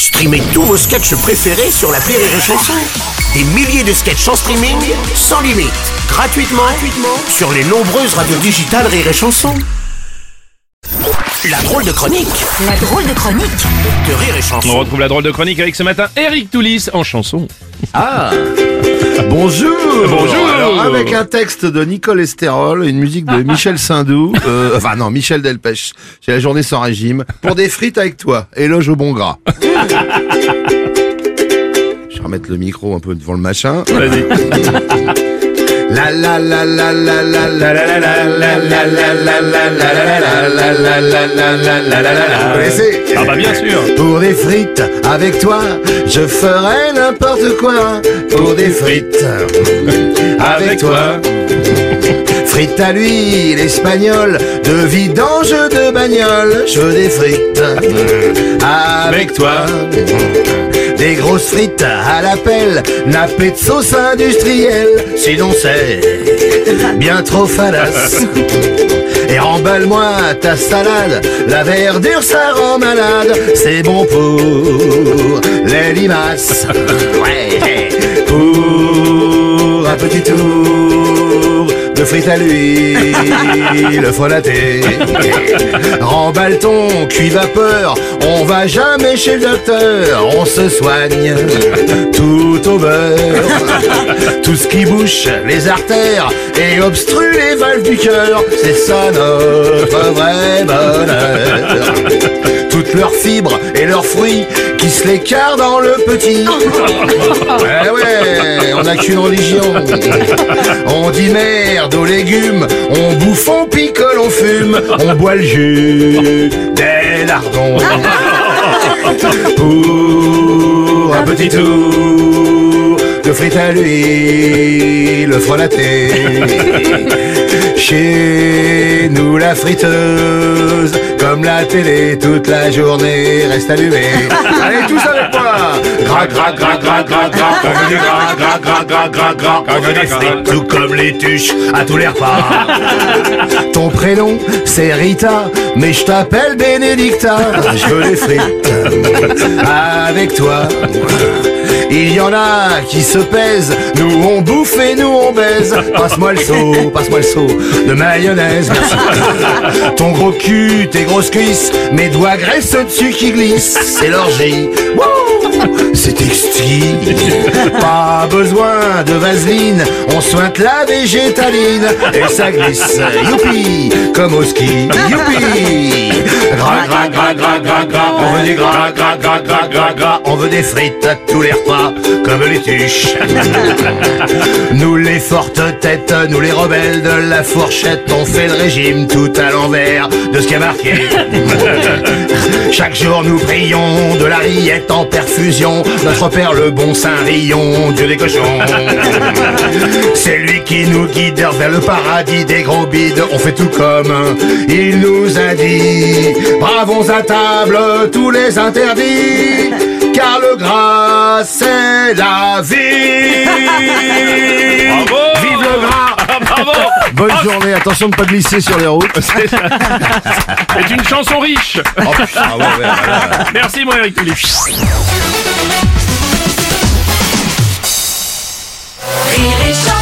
Streamez tous vos sketchs préférés sur l'appli Rire et Chanson. Des milliers de sketchs en streaming, sans limite, gratuitement sur les nombreuses radios digitales Rire et Chanson. La drôle de chronique de Rire et Chanson. On retrouve la drôle de chronique avec ce matin Eric Toulis en chanson. Ah Bonjour. Bonjour. Alors, avec un texte de Nicole Esterol, une musique de Michel Sindou, Michel Delpech, c'est la journée sans régime, pour des frites avec toi, éloge au bon gras. Je vais remettre le micro un peu devant le machin. Vas-y. La la la la la la la la la la la la la la la la. Vous connaissez? Ah bah bien sûr. Pour des frites avec toi, je ferai n'importe quoi. Pour des frites avec toi. Frites à l'huile espagnole, de vidange de bagnole. Je veux des frites avec toi. Des grosses frites à la pelle, nappées de sauce industrielle. Sinon c'est bien trop fadasse. Et remballe-moi ta salade, la verdure ça rend malade. C'est bon pour les limaces. Ouais. Pour un petit tour de frites à l'huile frelaté. Remballe ton cuit vapeur, on va jamais chez le docteur. On se soigne tout au beurre. Tout ce qui bouche les artères et obstrue les valves du cœur, c'est ça notre vrai bonheur. Toutes leurs fibres et leurs fruits qui se l'écartent dans le petit. Eh ouais, on n'a qu'une religion. On dit merde aux légumes, on bouffe, on picole, on fume, on boit le jus des lardons. Pour un petit tour de frites à l'huile frelatée. Chez nous la friteuse, comme la télé toute la journée reste allumée. Allez tous avec moi. Gras gras gras gras gras gras, on veut du gras gras gras gras gras gras, on veut des frites tout comme les tuches à tous les repas. Ton prénom c'est Rita, mais je t'appelle Bénédicta. Je veux les frites avec toi. Il y en a qui se pèsent, nous on bouffe et nous on baise. Passe-moi le seau de mayonnaise, merci. Ton gros cul, tes grosses cuisses, mes doigts graissent dessus qui glissent. C'est l'orgie, wow, c'est exquis. Pas besoin de vaseline, on sointe la végétaline et ça glisse, youpi, comme au ski, youpi. Gras gras gras gras gras gras, on veut du gras gras gras gras gras gras, on veut des frites à tous les repas, comme les tuches. Nous les fortes têtes, nous les rebelles de la fourchette, on fait le régime tout à l'envers de ce qui a marqué. Chaque jour nous prions de la rillette en perfusion, notre père le bon Saint-Rion, Dieu des cochons. C'est lui qui nous guide vers le paradis des gros bides, on fait tout comme il nous a dit. Bravons à table tous les interdits, car le gras c'est la vie. Bravo. Vive le gras. Bravo. Bonne journée, attention de ne pas glisser sur les routes. C'est une chanson riche. Oh, putain, ouais, voilà. Merci mon Eric Toulis. Rire et Chanson.